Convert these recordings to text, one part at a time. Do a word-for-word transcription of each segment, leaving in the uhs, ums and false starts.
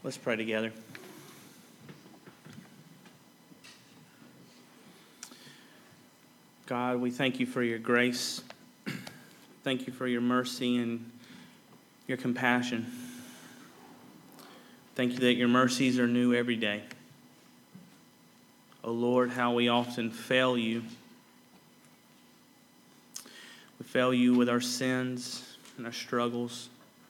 Let's pray together. God, we thank you for your grace. Thank you for your mercy and your compassion. Thank you that your mercies are new every day. Oh Lord, how we often fail you. We fail you with our sins and our struggles.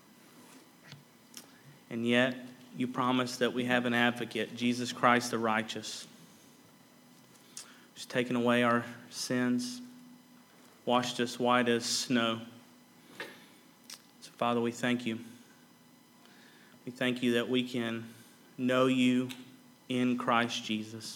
And yet, you promise that we have an advocate, Jesus Christ the righteous, who's taken away our sins, washed us white as snow. So, Father, we thank you. We thank you that we can know you in Christ Jesus.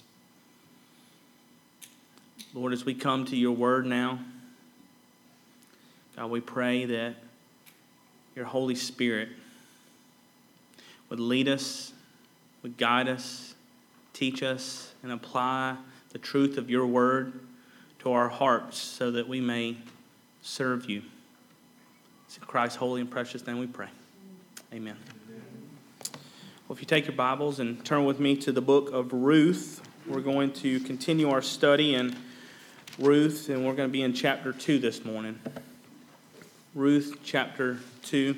Lord, as we come to your word now, God, we pray that your Holy Spirit would lead us, would guide us, teach us, and apply the truth of your word to our hearts so that we may serve you. It's in Christ's holy and precious name we pray. Amen. Well, if you take your Bibles and turn with me to the book of Ruth, we're going to continue our study in Ruth, and we're going to be in chapter two this morning. Ruth chapter two.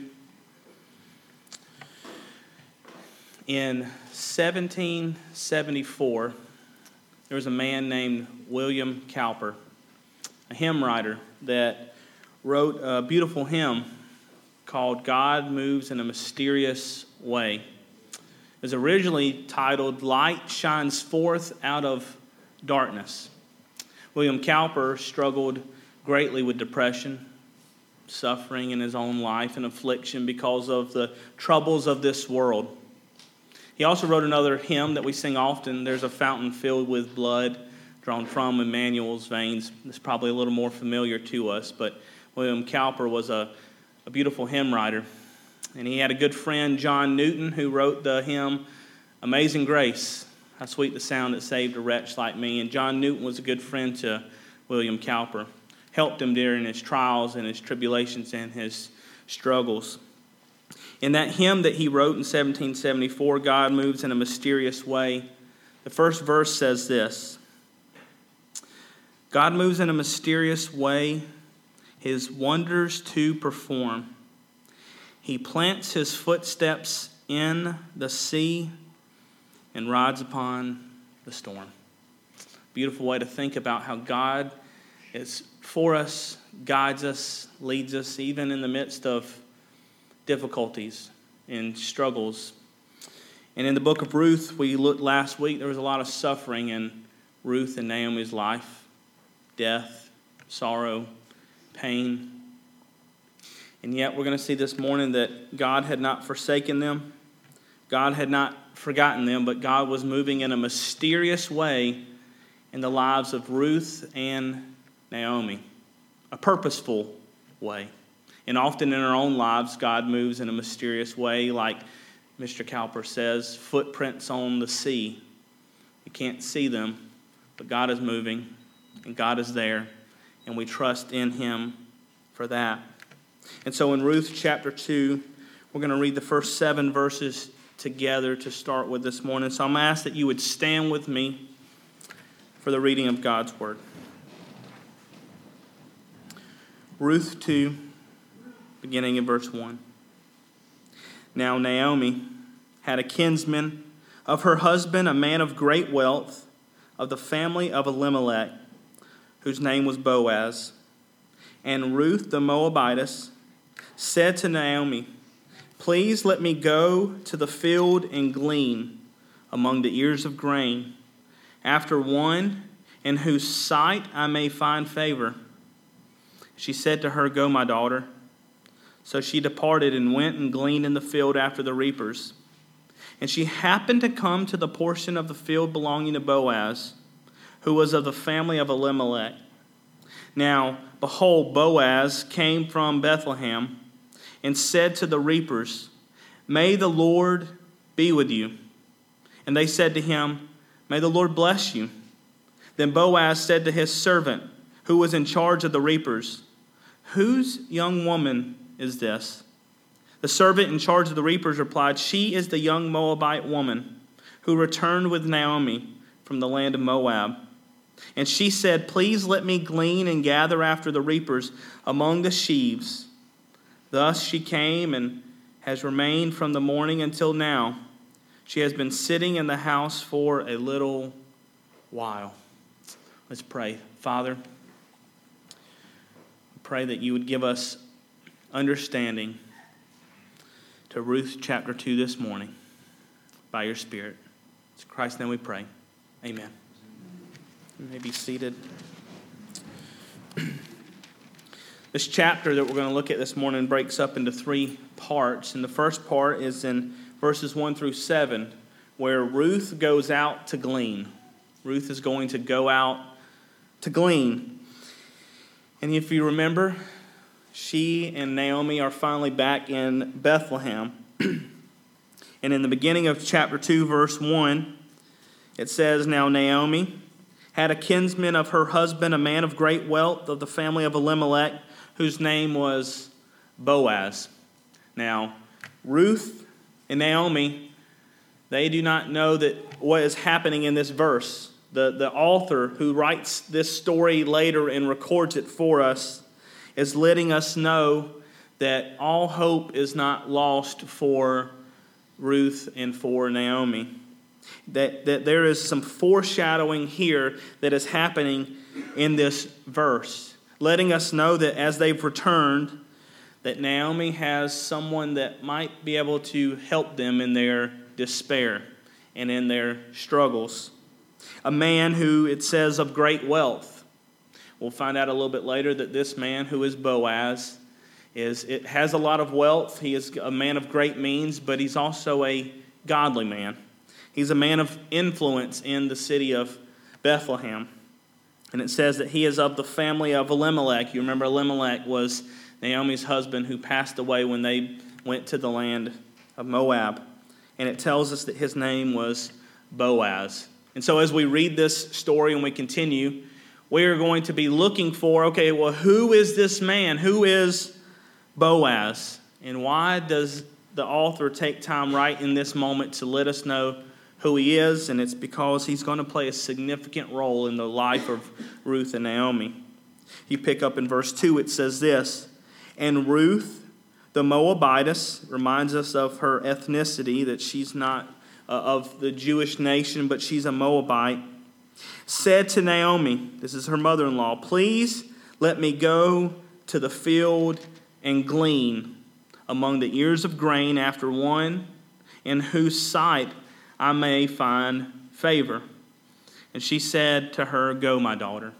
In seventeen seventy-four, there was a man named William Cowper, a hymn writer that wrote a beautiful hymn called God Moves in a Mysterious Way. It was originally titled Light Shines Forth Out of Darkness. William Cowper struggled greatly with depression, suffering in his own life, and affliction because of the troubles of this world. He also wrote another hymn that we sing often. There's a fountain filled with blood drawn from Emmanuel's veins. It's probably a little more familiar to us, but William Cowper was a, a beautiful hymn writer. And he had a good friend, John Newton, who wrote the hymn, Amazing Grace, how sweet the sound that saved a wretch like me. And John Newton was a good friend to William Cowper, helped him during his trials and his tribulations and his struggles. In that hymn that he wrote in seventeen seventy-four, God Moves in a Mysterious Way, the first verse says this: God moves in a mysterious way, his wonders to perform. He plants his footsteps in the sea and rides upon the storm. Beautiful way to think about how God is for us, guides us, leads us, even in the midst of difficulties and struggles. And in the book of Ruth, we looked last week, there was a lot of suffering in Ruth and Naomi's life. Death, sorrow, pain. And yet we're going to see this morning that God had not forsaken them. God had not forgotten them, but God was moving in a mysterious way in the lives of Ruth and Naomi. A purposeful way. And often in our own lives, God moves in a mysterious way, like Mister Cowper says, footprints on the sea. You can't see them, but God is moving, and God is there, and we trust in him for that. And so in Ruth chapter two, we're going to read the first seven verses together to start with this morning. So I'm going to ask that you would stand with me for the reading of God's word. Ruth two, beginning in verse one. Now Naomi had a kinsman of her husband, a man of great wealth, of the family of Elimelech, whose name was Boaz. And Ruth the Moabitess said to Naomi, Please let me go to the field and glean among the ears of grain, after one in whose sight I may find favor. She said to her, Go, my daughter. So she departed and went and gleaned in the field after the reapers. And she happened to come to the portion of the field belonging to Boaz, who was of the family of Elimelech. Now, behold, Boaz came from Bethlehem and said to the reapers, May the Lord be with you. And they said to him, May the Lord bless you. Then Boaz said to his servant, who was in charge of the reapers, Whose young woman is this, The servant in charge of the reapers replied, "She is the young Moabite woman who returned with Naomi from the land of Moab." And she said, "Please let me glean and gather after the reapers among the sheaves." Thus she came and has remained from the morning until now. She has been sitting in the house for a little while. Let's pray. Father, I pray that you would give us understanding to Ruth chapter two this morning by your Spirit. It's in Christ's name we pray. Amen. You may be seated. This chapter that we're going to look at this morning breaks up into three parts. And the first part is in verses one through seven, where Ruth goes out to glean. Ruth is going to go out to glean. And if you remember, she and Naomi are finally back in Bethlehem. And in the beginning of chapter two, verse one, it says, "Now Naomi had a kinsman of her husband, a man of great wealth of the family of Elimelech, whose name was Boaz." Now, Ruth and Naomi, they do not know that what is happening in this verse. The, the author who writes this story later and records it for us is letting us know that all hope is not lost for Ruth and for Naomi. That, that there is some foreshadowing here that is happening in this verse, letting us know that as they've returned, that Naomi has someone that might be able to help them in their despair and in their struggles. A man who, it says, of great wealth. We'll find out a little bit later that this man, who is Boaz, is it has a lot of wealth. He is a man of great means, but he's also a godly man. He's a man of influence in the city of Bethlehem. And it says that he is of the family of Elimelech. You remember Elimelech was Naomi's husband who passed away when they went to the land of Moab. And it tells us that his name was Boaz. And so as we read this story and we continue, we are going to be looking for, okay, well, who is this man? Who is Boaz? And why does the author take time right in this moment to let us know who he is? And it's because he's going to play a significant role in the life of Ruth and Naomi. You pick up in verse two, it says this, "And Ruth, the Moabitess," reminds us of her ethnicity, that she's not uh, of the Jewish nation, but she's a Moabite, "said to Naomi," this is her mother-in-law, "Please let me go to the field and glean among the ears of grain after one in whose sight I may find favor." And she said to her, "Go, my daughter."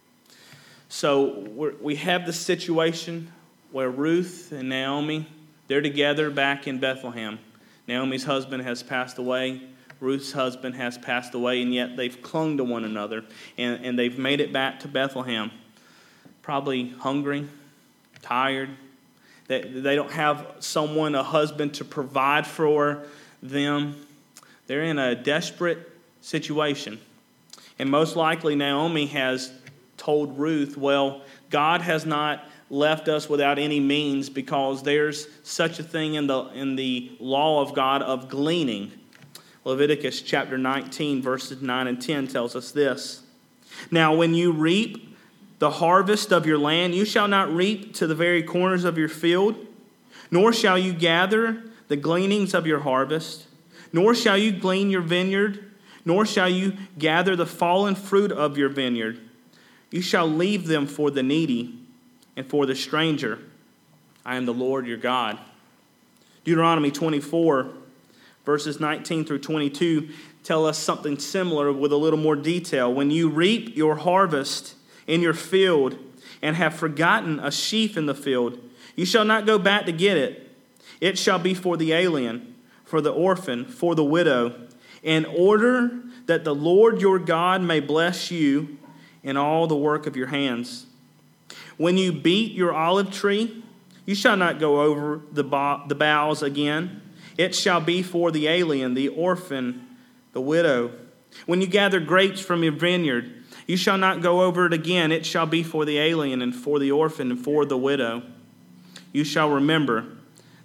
So we're, we have the situation where Ruth and Naomi, they're together back in Bethlehem. Naomi's husband has passed away. Ruth's husband has passed away, and yet they've clung to one another, and, and they've made it back to Bethlehem. Probably hungry, tired. They, they don't have someone, a husband, to provide for them. They're in a desperate situation. And most likely Naomi has told Ruth, well, God has not left us without any means, because there's such a thing in the in the law of God of gleaning. Leviticus chapter nineteen, verses nine and ten tells us this. "Now when you reap the harvest of your land, you shall not reap to the very corners of your field, nor shall you gather the gleanings of your harvest, nor shall you glean your vineyard, nor shall you gather the fallen fruit of your vineyard. You shall leave them for the needy and for the stranger. I am the Lord your God." Deuteronomy twenty-four, verses nineteen through twenty-two tell us something similar with a little more detail. "When you reap your harvest in your field and have forgotten a sheaf in the field, you shall not go back to get it. It shall be for the alien, for the orphan, for the widow, in order that the Lord your God may bless you in all the work of your hands. When you beat your olive tree, you shall not go over the the boughs again. It shall be for the alien, the orphan, the widow. When you gather grapes from your vineyard, you shall not go over it again. It shall be for the alien and for the orphan and for the widow. You shall remember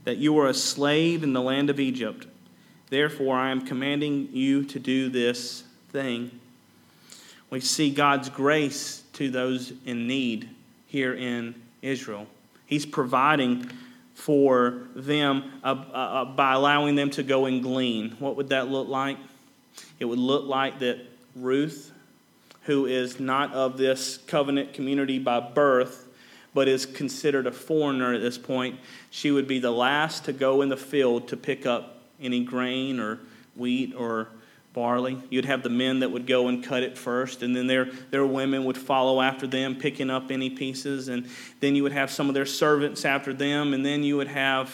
that you were a slave in the land of Egypt. Therefore, I am commanding you to do this thing. We see God's grace to those in need here in Israel. He's providing for them uh, uh, by allowing them to go and glean. What would that look like? It would look like that Ruth, who is not of this covenant community by birth, but is considered a foreigner at this point, she would be the last to go in the field to pick up any grain or wheat or barley. You'd have the men that would go and cut it first, and then their, their women would follow after them, picking up any pieces, and then you would have some of their servants after them, and then you would have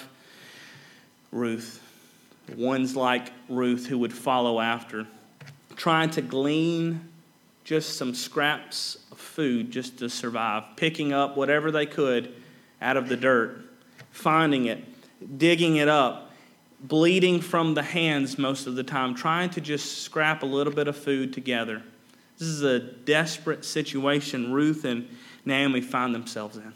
Ruth, ones like Ruth who would follow after, trying to glean just some scraps of food just to survive, picking up whatever they could out of the dirt, finding it, digging it up, bleeding from the hands most of the time, trying to just scrap a little bit of food together. This is a desperate situation Ruth and Naomi find themselves in.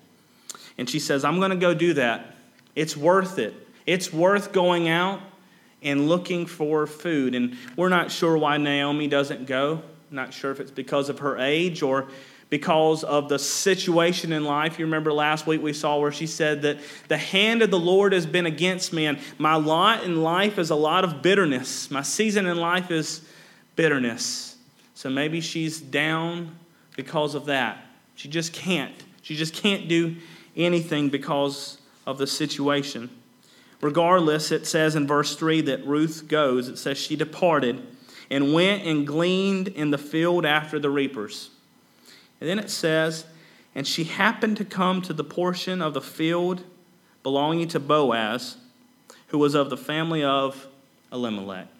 And she says, I'm going to go do that. It's worth it. It's worth going out and looking for food. And we're not sure why Naomi doesn't go. Not sure if it's because of her age or because of the situation in life. You remember last week we saw where she said that the hand of the Lord has been against me, and my lot in life is a lot of bitterness. My season in life is bitterness. So maybe she's down because of that. She just can't. She just can't do anything because of the situation. Regardless, it says in verse three that Ruth goes. It says she departed and went and gleaned in the field after the reapers. And then it says, and she happened to come to the portion of the field belonging to Boaz, who was of the family of Elimelech.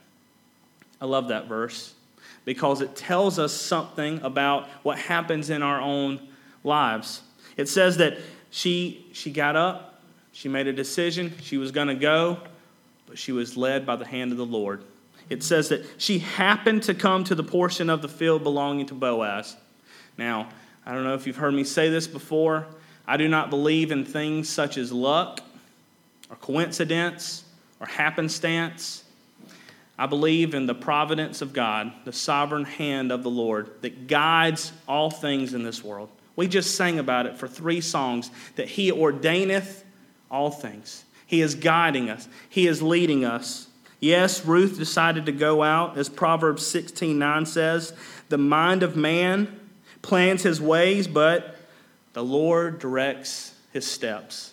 I love that verse because it tells us something about what happens in our own lives. It says that she, she got up, she made a decision, she was going to go, but she was led by the hand of the Lord. It says that she happened to come to the portion of the field belonging to Boaz. Now, I don't know if you've heard me say this before. I do not believe in things such as luck or coincidence or happenstance. I believe in the providence of God, the sovereign hand of the Lord that guides all things in this world. We just sang about it for three songs, that He ordaineth all things. He is guiding us. He is leading us. Yes, Ruth decided to go out. As Proverbs sixteen nine says, the mind of man plans his ways, but the Lord directs his steps.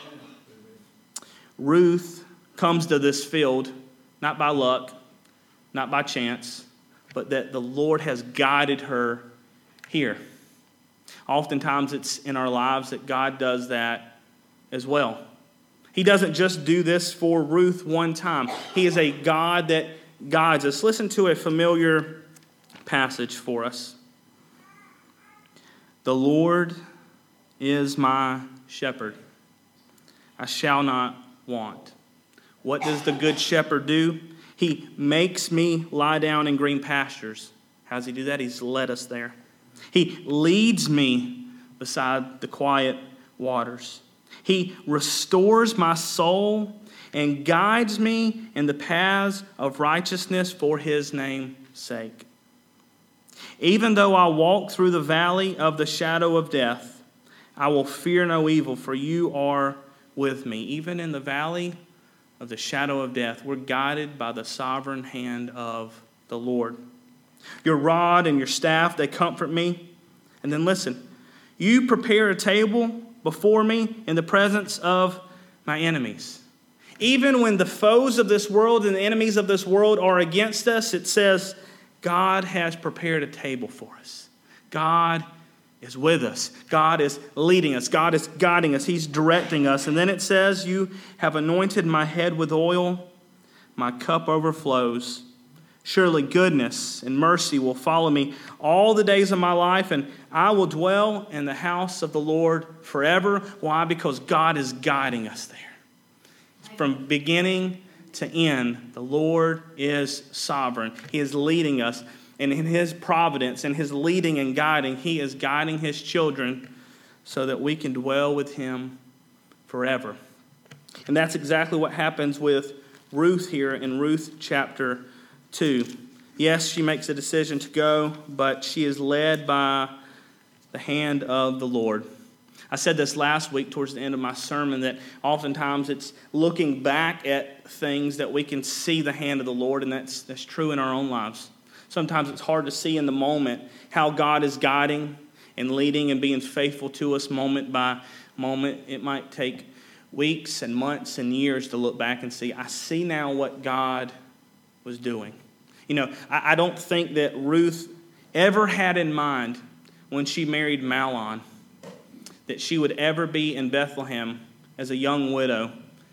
Ruth comes to this field, not by luck, not by chance, but that the Lord has guided her here. Oftentimes it's in our lives that God does that as well. He doesn't just do this for Ruth one time. He is a God that guides us. Listen to a familiar passage for us. The Lord is my shepherd. I shall not want. What does the good shepherd do? He makes me lie down in green pastures. How does he do that? He's led us there. He leads me beside the quiet waters. He restores my soul and guides me in the paths of righteousness for His name's sake. Even though I walk through the valley of the shadow of death, I will fear no evil, for you are with me. Even in the valley of the shadow of death, we're guided by the sovereign hand of the Lord. Your rod and your staff, they comfort me. And then listen, you prepare a table before me in the presence of my enemies. Even when the foes of this world and the enemies of this world are against us, it says God has prepared a table for us. God is with us. God is leading us. God is guiding us. He's directing us. And then it says, you have anointed my head with oil. My cup overflows. Surely goodness and mercy will follow me all the days of my life, and I will dwell in the house of the Lord forever. Why? Because God is guiding us there. From beginning to end, the Lord is sovereign. He is leading us, and in His providence and His leading and guiding, He is guiding His children so that we can dwell with Him forever. And that's exactly what happens with Ruth here in Ruth chapter two. Yes, she makes a decision to go, but she is led by the hand of the Lord. I said this last week towards the end of my sermon, that oftentimes it's looking back at things that we can see the hand of the Lord, and that's, that's true in our own lives. Sometimes it's hard to see in the moment how God is guiding and leading and being faithful to us moment by moment. It might take weeks and months and years to look back and see, I see now what God was doing. You know, I, I don't think that Ruth ever had in mind when she married Mahlon that she would ever be in Bethlehem as a young widow,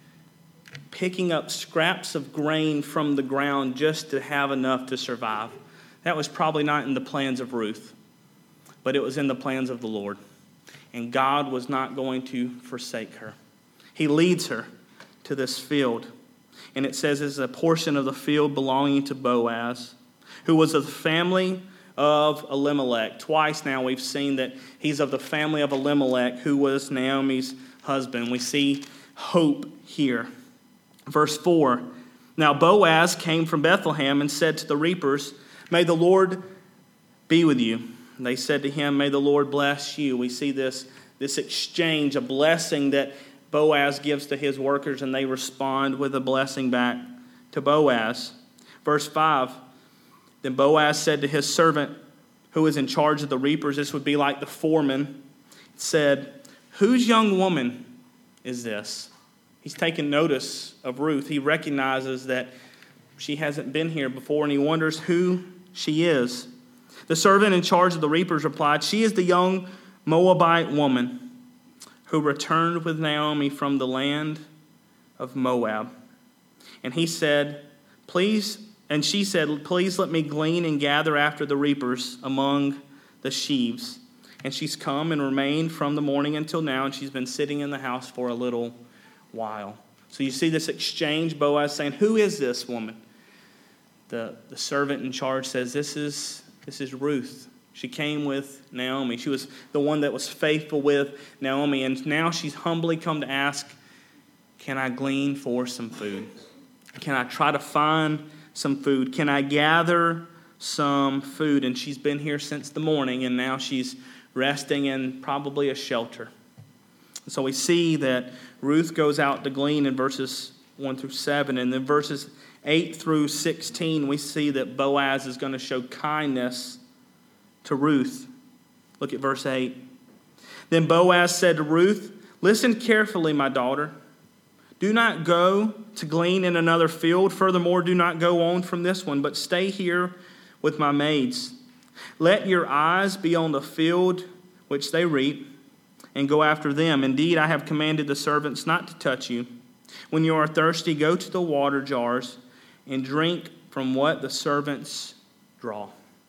picking up scraps of grain from the ground just to have enough to survive. That was probably not in the plans of Ruth, but it was in the plans of the Lord. And God was not going to forsake her. He leads her to this field. And it says it's a portion of the field belonging to Boaz, who was of the family of Elimelech. Twice now we've seen that he's of the family of Elimelech, who was Naomi's husband. We see hope here. Verse four, now Boaz came from Bethlehem and said to the reapers, may the Lord be with you. And they said to him, may the Lord bless you. We see this, this exchange, a blessing that Boaz gives to his workers, and they respond with a blessing back to Boaz. Verse five, then Boaz said to his servant who was in charge of the reapers, this would be like the foreman, said, whose young woman is this? He's taken notice of Ruth. He recognizes that she hasn't been here before, and he wonders who she is. The servant in charge of the reapers replied, she is the young Moabite woman who returned with Naomi from the land of Moab. And he said, please, and she said, please let me glean and gather after the reapers among the sheaves. And she's come and remained from the morning until now, and she's been sitting in the house for a little while. So you see this exchange, Boaz saying, who is this woman? The, the servant in charge says, this is, this is Ruth. She came with Naomi. She was the one that was faithful with Naomi. And now she's humbly come to ask, can I glean for some food? Can I try to find some food? Can I gather some food? And she's been here since the morning, and now she's resting in probably a shelter. So we see that Ruth goes out to glean in verses one through seven. And then verses eight through sixteen, we see that Boaz is going to show kindness to Ruth. Look at verse eight. Then Boaz said to Ruth, listen carefully, my daughter. Do not go to glean in another field. Furthermore, do not go on from this one, but stay here with my maids. Let your eyes be on the field which they reap, and go after them. Indeed, I have commanded the servants not to touch you. When you are thirsty, go to the water jars and drink from what the servants draw.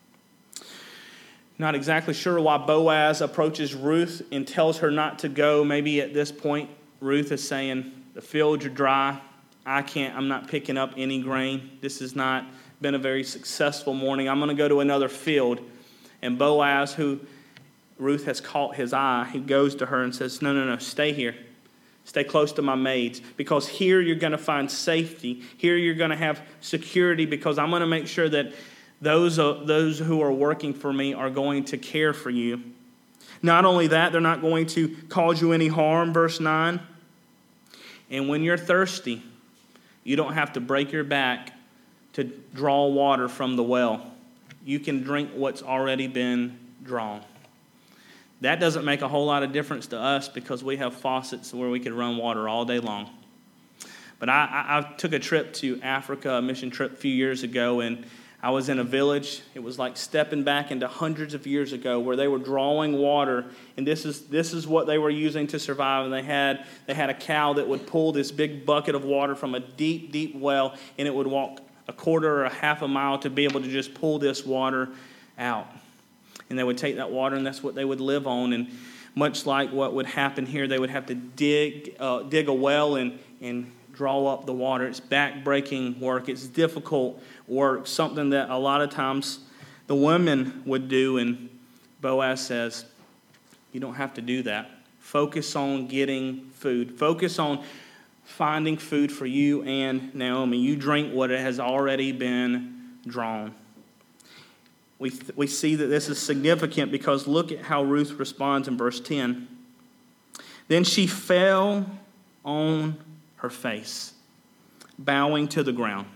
Not exactly sure why Boaz approaches Ruth and tells her not to go. Maybe at this point, Ruth is saying, the fields are dry. I can't, I'm not picking up any grain. This has not been a very successful morning. I'm going to go to another field. And Boaz, who Ruth has caught his eye, he goes to her and says, no, no, no, stay here. Stay close to my maids, because here you're going to find safety. Here you're going to have security, because I'm going to make sure that those, uh, those who are working for me are going to care for you. Not only that, they're not going to cause you any harm, verse nine. And when you're thirsty, you don't have to break your back to draw water from the well. You can drink what's already been drawn. That doesn't make a whole lot of difference to us, because we have faucets where we could run water all day long. But I, I, I took a trip to Africa, a mission trip a few years ago, and I was in a village. It was like stepping back into hundreds of years ago, where they were drawing water, and this is this is what they were using to survive. And they had they had a cow that would pull this big bucket of water from a deep, deep well, and it would walk a quarter or a half a mile to be able to just pull this water out. And they would take that water, and that's what they would live on. And much like what would happen here, they would have to dig uh, dig a well and and draw up the water. It's back-breaking work. It's difficult work, something that a lot of times the women would do. And Boaz says, you don't have to do that. Focus on getting food. Focus on finding food for you and Naomi. You drink what has already been drawn. We, th- we see that this is significant because look at how Ruth responds in verse ten. Then she fell on her face, bowing to the ground.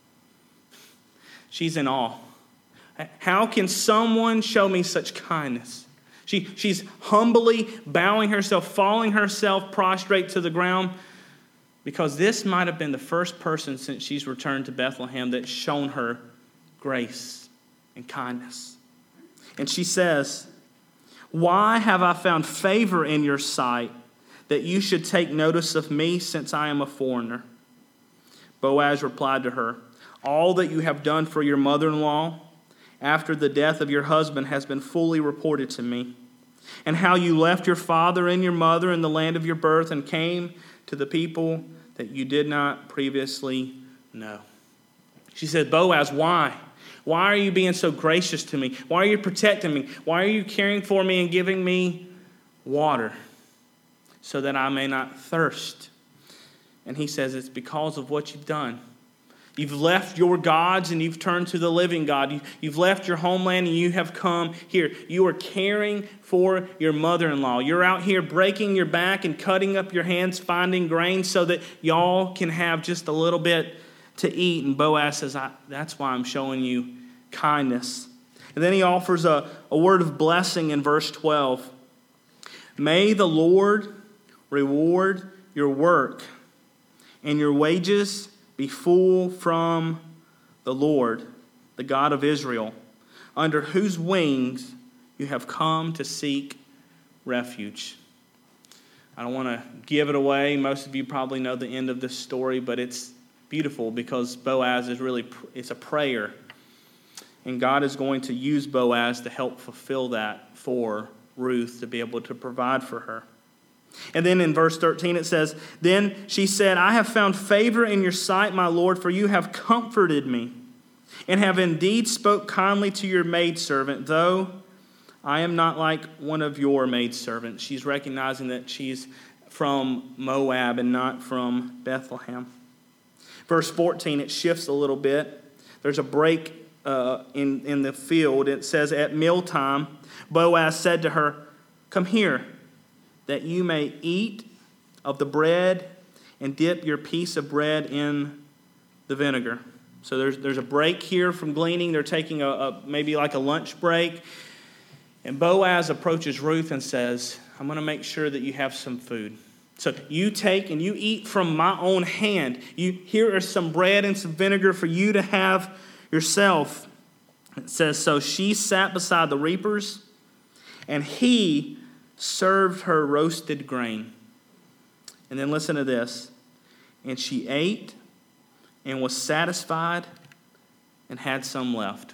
She's in awe. How can someone show me such kindness? She, she's humbly bowing herself, falling herself prostrate to the ground, because this might have been the first person since she's returned to Bethlehem that's shown her grace and kindness. And she says, "Why have I found favor in your sight that you should take notice of me since I am a foreigner?" Boaz replied to her, "All that you have done for your mother-in-law after the death of your husband has been fully reported to me, and how you left your father and your mother in the land of your birth and came to the people that you did not previously know." She said, "Boaz, why? Why are you being so gracious to me? Why are you protecting me? Why are you caring for me and giving me water so that I may not thirst?" And he says, "It's because of what you've done. You've left your gods and you've turned to the living God. You, you've left your homeland and you have come here. You are caring for your mother-in-law. You're out here breaking your back and cutting up your hands, finding grain so that y'all can have just a little bit to eat." And Boaz says, I, that's why I'm showing you kindness. And then he offers a, a word of blessing in verse twelve. "May the Lord reward your work and your wages be full from the Lord, the God of Israel, under whose wings you have come to seek refuge." I don't want to give it away. Most of you probably know the end of this story, but it's beautiful because Boaz is really, it's a prayer. And God is going to use Boaz to help fulfill that for Ruth to be able to provide for her. And then in verse thirteen it says, "Then she said, I have found favor in your sight, my Lord, for you have comforted me, and have indeed spoke kindly to your maidservant, though I am not like one of your maidservants." She's recognizing that she's from Moab and not from Bethlehem. Verse fourteen, it shifts a little bit. There's a break uh, in, in the field. It says, "At mealtime, Boaz said to her, 'Come here, that you may eat of the bread and dip your piece of bread in the vinegar.'" So there's there's a break here from gleaning. They're taking a, a maybe like a lunch break. And Boaz approaches Ruth and says, "I'm going to make sure that you have some food. So you take and you eat from my own hand. You here are some bread and some vinegar for you to have yourself." It says, "So she sat beside the reapers, and he served her roasted grain." And then listen to this. "And she ate and was satisfied and had some left."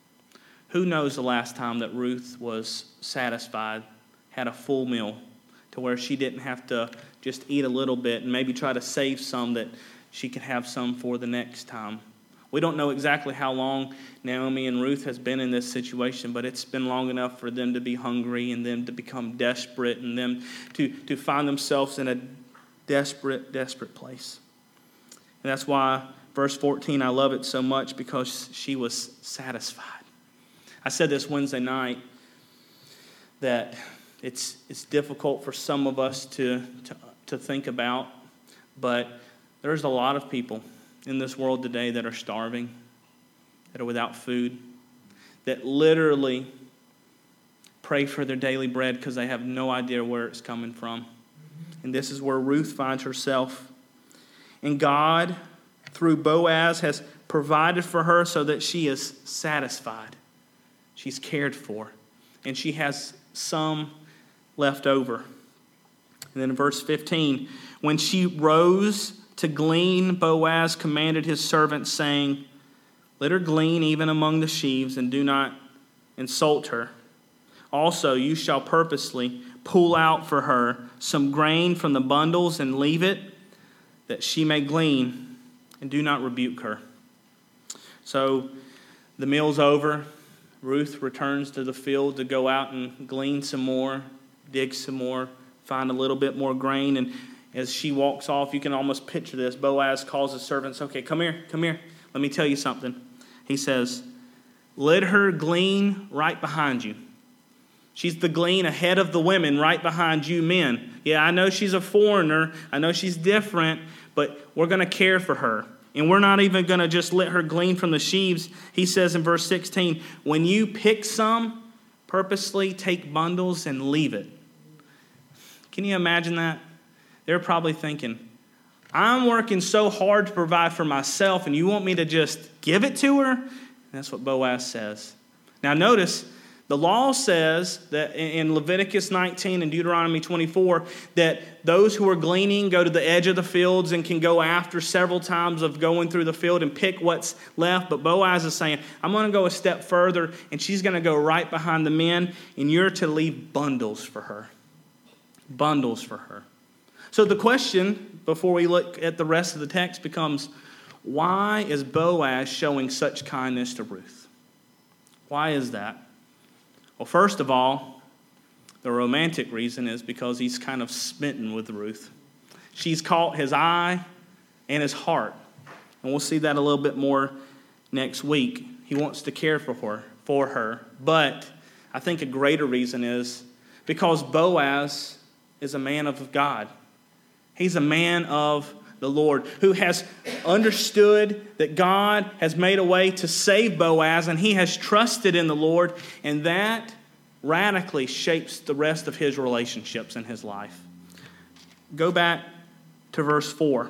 Who knows the last time that Ruth was satisfied, had a full meal, to where she didn't have to just eat a little bit and maybe try to save some that she could have some for the next time. We don't know exactly how long Naomi and Ruth has been in this situation, but it's been long enough for them to be hungry and them to become desperate and them to, to find themselves in a desperate, desperate place. And that's why verse fourteen, I love it so much, because she was satisfied. I said this Wednesday night that it's it's difficult for some of us to, to, to think about, but there's a lot of people in this world today that are starving, that are without food, that literally pray for their daily bread because they have no idea where it's coming from. And this is where Ruth finds herself. And God, through Boaz, has provided for her so that she is satisfied. She's cared for. And she has some left over. And then in verse fifteen, "When she rose to glean, Boaz commanded his servants, saying, 'Let her glean even among the sheaves, and do not insult her. Also, you shall purposely pull out for her some grain from the bundles and leave it, that she may glean, and do not rebuke her.'" So the meal's over. Ruth returns to the field to go out and glean some more, dig some more, find a little bit more grain. And, as she walks off, you can almost picture this. Boaz calls his servants, okay, come here, come here. Let me tell you something. He says, let her glean right behind you. She's the glean ahead of the women, right behind you men. Yeah, I know she's a foreigner. I know she's different, but we're going to care for her. And we're not even going to just let her glean from the sheaves. He says in verse sixteen, when you pick some, purposely take bundles and leave it. Can you imagine that? They're probably thinking, I'm working so hard to provide for myself, and you want me to just give it to her? And that's what Boaz says. Now notice, the law says that in Leviticus nineteen and Deuteronomy twenty-four that those who are gleaning go to the edge of the fields and can go after several times of going through the field and pick what's left. But Boaz is saying, I'm going to go a step further, and she's going to go right behind the men, and you're to leave bundles for her. Bundles for her. So the question, before we look at the rest of the text, becomes, why is Boaz showing such kindness to Ruth? Why is that? Well, first of all, the romantic reason is because he's kind of smitten with Ruth. She's caught his eye and his heart. And we'll see that a little bit more next week. He wants to care for her, for her. But I think a greater reason is because Boaz is a man of God. He's a man of the Lord who has understood that God has made a way to save Boaz, and he has trusted in the Lord, and that radically shapes the rest of his relationships in his life. Go back to verse four.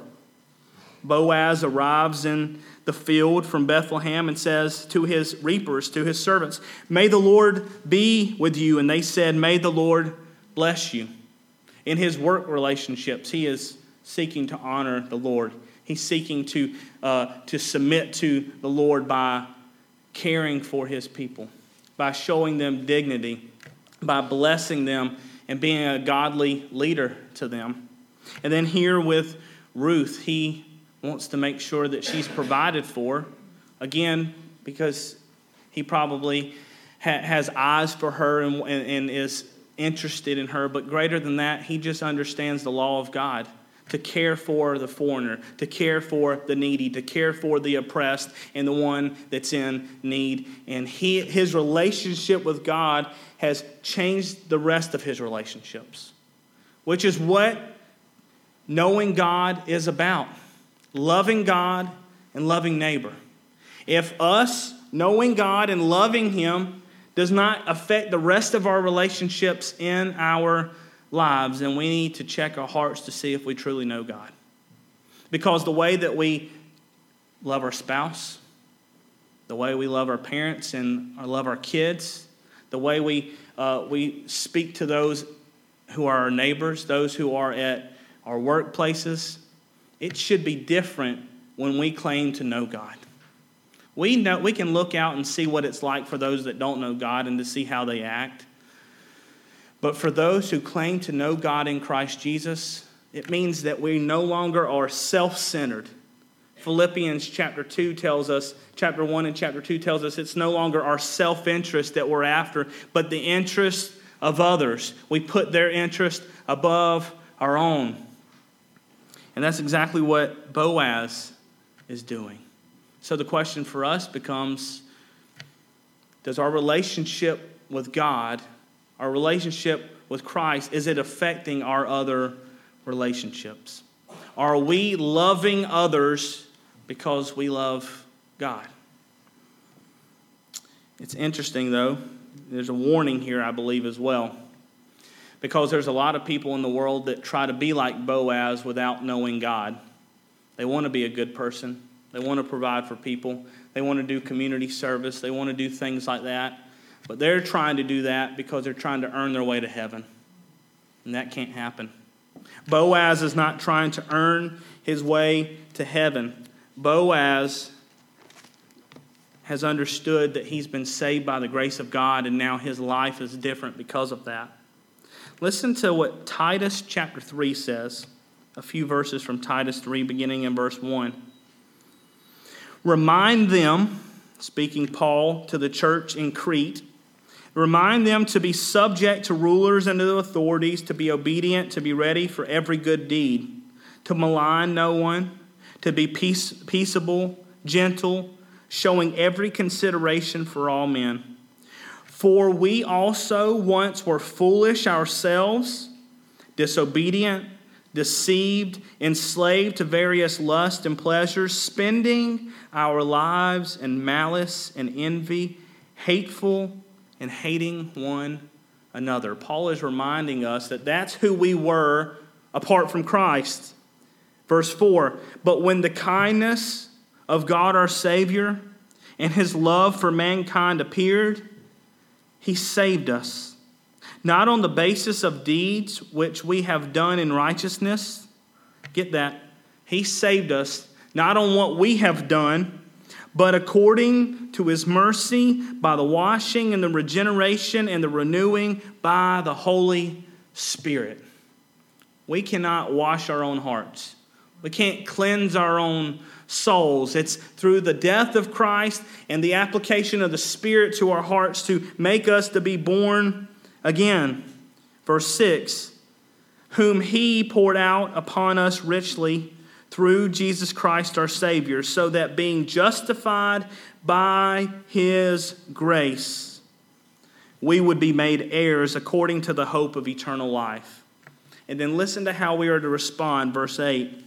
Boaz arrives in the field from Bethlehem and says to his reapers, to his servants, may the Lord be with you. And they said, may the Lord bless you. In his work relationships, he is seeking to honor the Lord. He's seeking to, uh, to submit to the Lord by caring for his people, by showing them dignity, by blessing them and being a godly leader to them. And then here with Ruth, he wants to make sure that she's provided for, again, because he probably ha- has eyes for her and, and, and is interested in her. But greater than that, he just understands the law of God. To care for the foreigner, to care for the needy, to care for the oppressed and the one that's in need. And he, his relationship with God has changed the rest of his relationships, which is what knowing God is about. Loving God and loving neighbor. If us knowing God and loving him does not affect the rest of our relationships in our lives, and we need to check our hearts to see if we truly know God. Because the way that we love our spouse, the way we love our parents and love our kids, the way we uh, we speak to those who are our neighbors, those who are at our workplaces, it should be different when we claim to know God. We know we can look out and see what it's like for those that don't know God and to see how they act. But for those who claim to know God in Christ Jesus, it means that we no longer are self-centered. Philippians chapter two tells us, chapter one and chapter two tells us it's no longer our self-interest that we're after, but the interest of others. We put their interest above our own. And that's exactly what Boaz is doing. So the question for us becomes, does our relationship with God, our relationship with Christ, is it affecting our other relationships? Are we loving others because we love God? It's interesting, though. There's a warning here, I believe, as well. Because there's a lot of people in the world that try to be like Boaz without knowing God. They want to be a good person. They want to provide for people. They want to do community service. They want to do things like that. But they're trying to do that because they're trying to earn their way to heaven. And that can't happen. Boaz is not trying to earn his way to heaven. Boaz has understood that he's been saved by the grace of God, and now his life is different because of that. Listen to what Titus chapter three says. A few verses from Titus three, beginning in verse one. Remind them, speaking Paul to the church in Crete, Remind them to be subject to rulers and to authorities, to be obedient, to be ready for every good deed, to malign no one, to be peace, peaceable, gentle, showing every consideration for all men. For we also once were foolish ourselves, disobedient, deceived, enslaved to various lusts and pleasures, spending our lives in malice and envy, hateful and hating one another. Paul is reminding us that that's who we were apart from Christ. Verse four, but when the kindness of God our Savior and his love for mankind appeared, he saved us, not on the basis of deeds which we have done in righteousness. Get that? He saved us, not on what we have done, but according to his mercy, by the washing and the regeneration and the renewing by the Holy Spirit. We cannot wash our own hearts. We can't cleanse our own souls. It's through the death of Christ and the application of the Spirit to our hearts to make us to be born again. Verse six, whom he poured out upon us richly through Jesus Christ our Savior, so that being justified by his grace, we would be made heirs according to the hope of eternal life. And then listen to how we are to respond. Verse eight.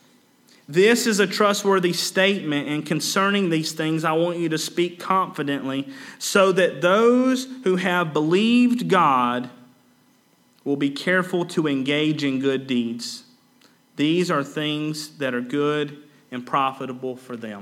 This is a trustworthy statement, and concerning these things I want you to speak confidently, so that those who have believed God will be careful to engage in good deeds. These are things that are good and profitable for them.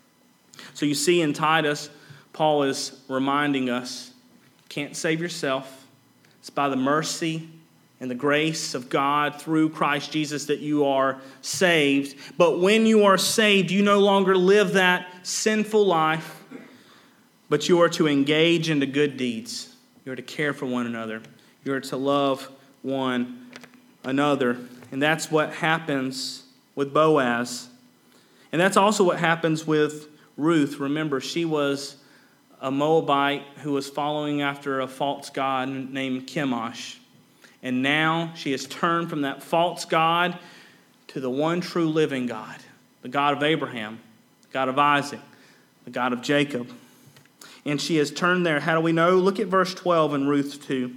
So you see in Titus, Paul is reminding us, can't save yourself. It's by the mercy and the grace of God through Christ Jesus that you are saved. But when you are saved, you no longer live that sinful life, but you are to engage in the good deeds. You are to care for one another. You are to love one another. And that's what happens with Boaz. And that's also what happens with Ruth. Remember, she was a Moabite who was following after a false god named Chemosh. And now she has turned from that false god to the one true living God, the God of Abraham, the God of Isaac, the God of Jacob. And she has turned there. How do we know? Look at verse twelve in Ruth two,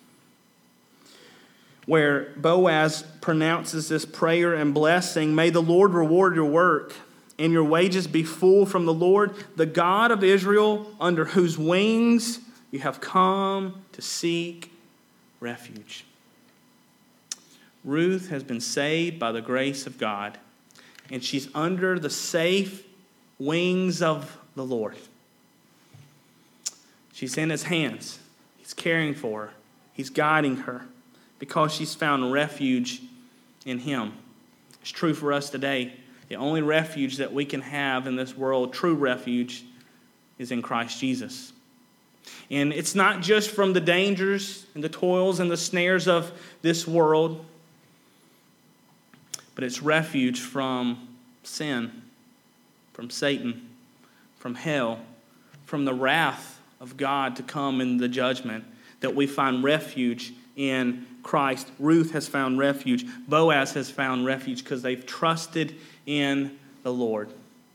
where Boaz pronounces this prayer and blessing. May the Lord reward your work and your wages be full from the Lord, the God of Israel, under whose wings you have come to seek refuge. Ruth has been saved by the grace of God, and she's under the safe wings of the Lord. She's in his hands. He's caring for her. He's guiding her because she's found refuge in him. It's true for us today. The only refuge that we can have in this world, true refuge, is in Christ Jesus. And it's not just from the dangers and the toils and the snares of this world, but it's refuge from sin, from Satan, from hell, from the wrath of God to come in the judgment, that we find refuge in Christ. Ruth has found refuge. Boaz has found refuge because they've trusted in the Lord.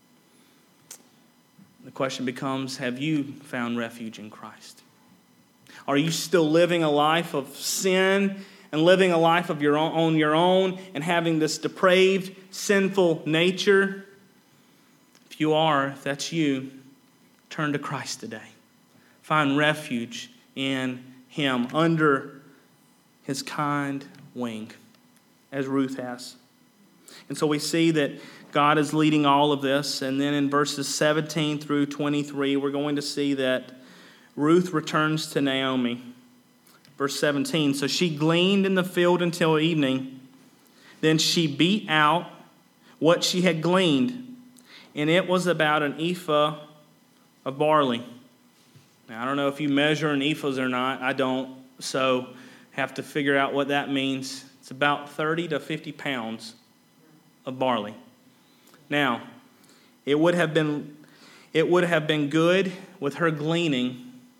The question becomes, have you found refuge in Christ? Are you still living a life of sin and living a life of your own, on your own and having this depraved, sinful nature? If you are, if that's you, turn to Christ today. Find refuge in him under his kind wing, as Ruth has. And so we see that God is leading all of this. And then in verses seventeen through twenty-three, we're going to see that Ruth returns to Naomi. Verse seventeen, so she gleaned in the field until evening. Then she beat out what she had gleaned, and it was about an ephah of barley. Now, I don't know if you measure in ephahs or not. I don't, so have to figure out what that means. It's about thirty to fifty pounds of barley. Now, it would have been it would have been good with her gleaning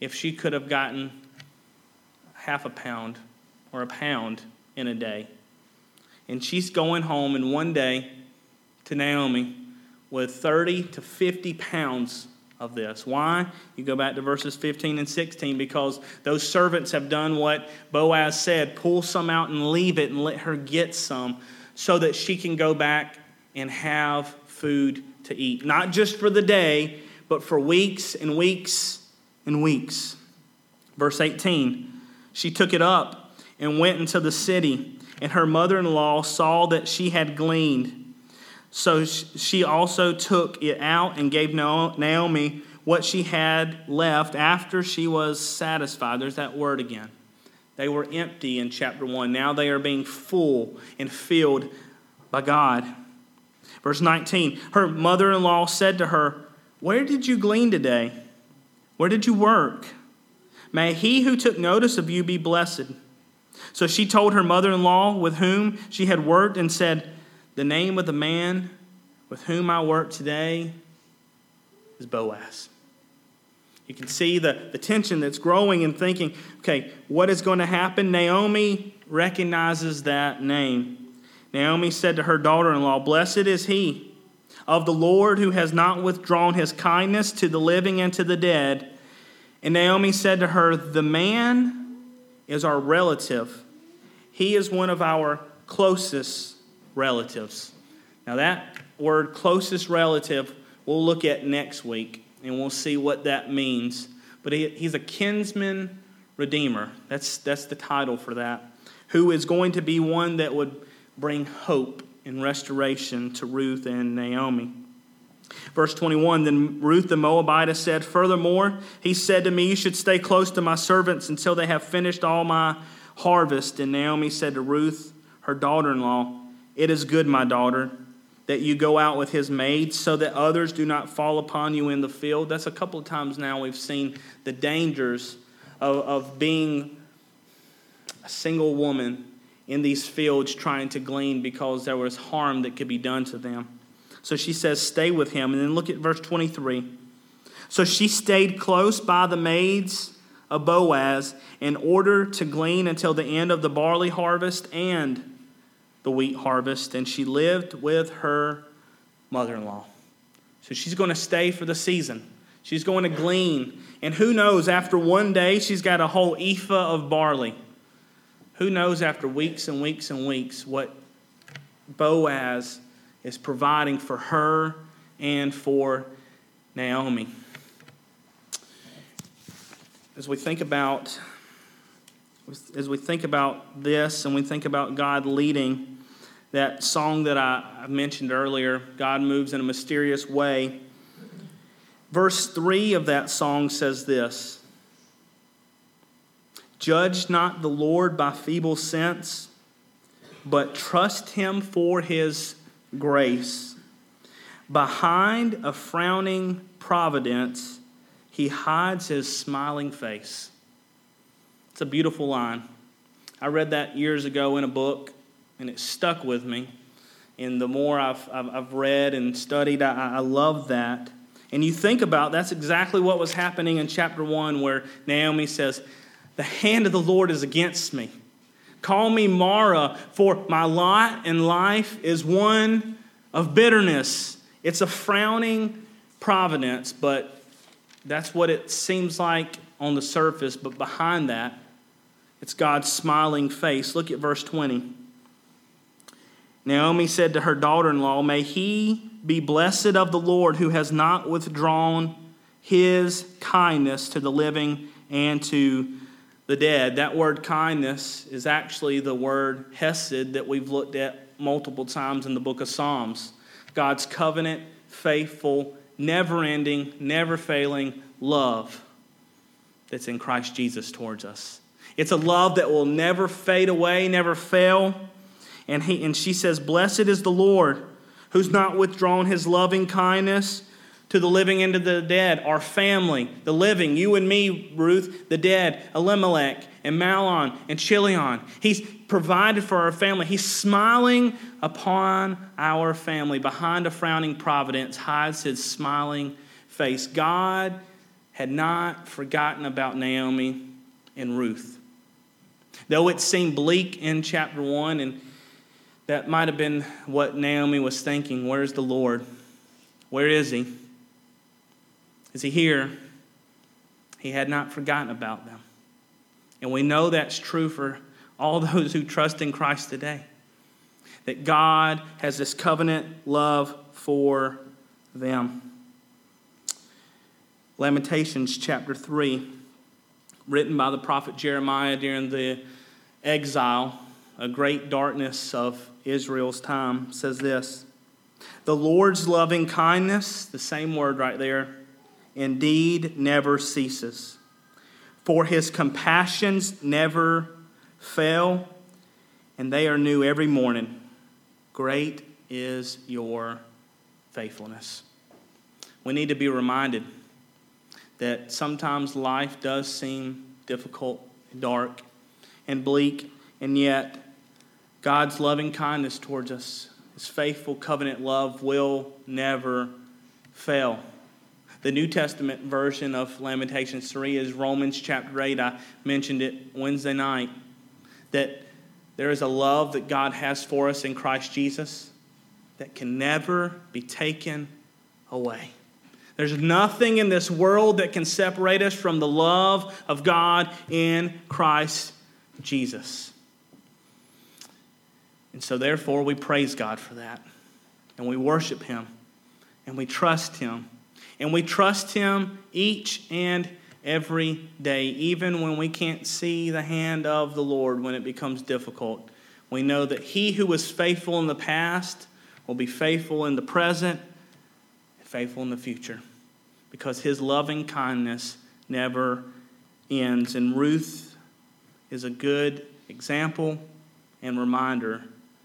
if she could have gotten half a pound or a pound in a day. And she's going home in one day to Naomi with thirty to fifty pounds of this. Why? You go back to verses fifteen and sixteen, because those servants have done what Boaz said, pull some out and leave it and let her get some so that she can go back and have food to eat. Not just for the day, but for weeks and weeks and weeks. Verse eighteen, she took it up and went into the city, and her mother-in-law saw that she had gleaned. So she also took it out and gave Naomi what she had left after she was satisfied. There's that word again. They were empty in chapter one. Now they are being full and filled by God. Verse nineteen, her mother-in-law said to her, "Where did you glean today? Where did you work? May he who took notice of you be blessed." So she told her mother-in-law with whom she had worked and said, "The name of the man with whom I work today is Boaz." You can see the, the tension that's growing and thinking, okay, what is going to happen? Naomi recognizes that name. Naomi said to her daughter-in-law, "Blessed is he of the Lord who has not withdrawn his kindness to the living and to the dead." And Naomi said to her, "The man is our relative. He is one of our closest relatives." Now that word closest relative we'll look at next week, and we'll see what that means. But he, he's a kinsman redeemer. That's, that's the title for that. Who is going to be one that would bring hope and restoration to Ruth and Naomi. Verse twenty-one, then Ruth the Moabitess said, "Furthermore, he said to me, you should stay close to my servants until they have finished all my harvest." And Naomi said to Ruth, her daughter-in-law, "It is good, my daughter, that you go out with his maids so that others do not fall upon you in the field." That's a couple of times now we've seen the dangers of, of being a single woman in these fields trying to glean because there was harm that could be done to them. So she says, stay with him. And then look at verse twenty-three. So she stayed close by the maids of Boaz in order to glean until the end of the barley harvest and the wheat harvest, and she lived with her mother-in-law. So she's going to stay for the season. She's going to glean. And who knows, after one day, she's got a whole ephah of barley. Who knows after weeks and weeks and weeks what Boaz is providing for her and for Naomi. As we think about as we think about this and we think about God leading, that song that I, I mentioned earlier, God moves in a mysterious way. Verse three of that song says this: "Judge not the Lord by feeble sense, but trust him for his grace. Behind a frowning providence, he hides his smiling face." It's a beautiful line. I read that years ago in a book, and it stuck with me. And the more I've, I've, I've read and studied, I, I love that. And you think about, that's exactly what was happening in chapter one, where Naomi says, "The hand of the Lord is against me. Call me Mara, for my lot in life is one of bitterness." It's a frowning providence, but that's what it seems like on the surface. But behind that, it's God's smiling face. Look at verse twenty. Naomi said to her daughter-in-law, "May he be blessed of the Lord who has not withdrawn his kindness to the living and to the dead." That word kindness is actually the word hesed that we've looked at multiple times in the book of Psalms. God's covenant, faithful, never-ending, never-failing love that's in Christ Jesus towards us. It's a love that will never fade away, never fail. And he and she says, "Blessed is the Lord who's not withdrawn his loving kindness to the living and to the dead." Our family, the living, you and me, Ruth, the dead, Elimelech and Mahlon and Chilion. He's provided for our family. He's smiling upon our family. Behind a frowning providence hides his smiling face. God had not forgotten about Naomi and Ruth. Though it seemed bleak in chapter one, and that might have been what Naomi was thinking, where's the Lord? Where is he? Is he here? He had not forgotten about them. And we know that's true for all those who trust in Christ today. That God has this covenant love for them. Lamentations chapter three, written by the prophet Jeremiah during the exile, a great darkness of Israel's time, says this: the Lord's loving kindness, the same word right there, indeed never ceases. For his compassions never fail, and they are new every morning. Great is your faithfulness. We need to be reminded that sometimes life does seem difficult, dark, and bleak, and yet God's loving kindness towards us, his faithful covenant love, will never fail. The New Testament version of Lamentations three is Romans chapter eight. I mentioned it Wednesday night, that there is a love that God has for us in Christ Jesus that can never be taken away. There's nothing in this world that can separate us from the love of God in Christ Jesus. And so therefore we praise God for that. And we worship him. And we trust him. And we trust him each and every day, even when we can't see the hand of the Lord when it becomes difficult. We know that he who was faithful in the past will be faithful in the present, faithful in the future, because his loving kindness never ends. And Ruth is a good example and reminder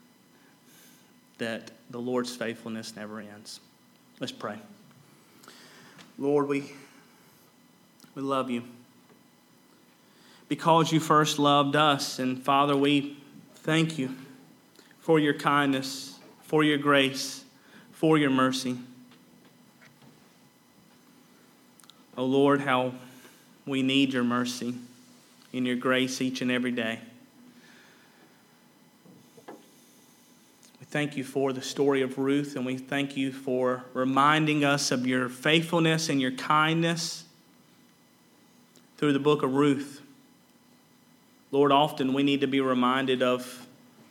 that the Lord's faithfulness never ends. Let's pray. Lord, we, we love you because you first loved us. And Father, we thank you for your kindness, for your grace, for your mercy. Oh Lord, how we need your mercy and your grace each and every day. We thank you for the story of Ruth, and we thank you for reminding us of your faithfulness and your kindness through the book of Ruth. Lord, often we need to be reminded of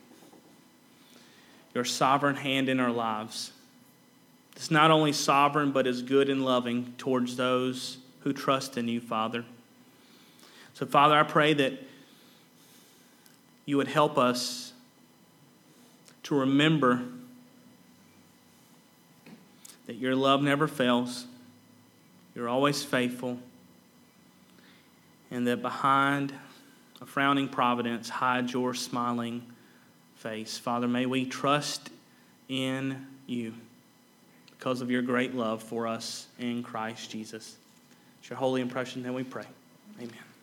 your sovereign hand in our lives. It's not only sovereign, but is good and loving towards those who trust in you, Father. So, Father, I pray that you would help us to remember that your love never fails, you're always faithful, and that behind a frowning providence hides your smiling face. Father, may we trust in you because of your great love for us in Christ Jesus. It's your holy and precious name we pray. Amen.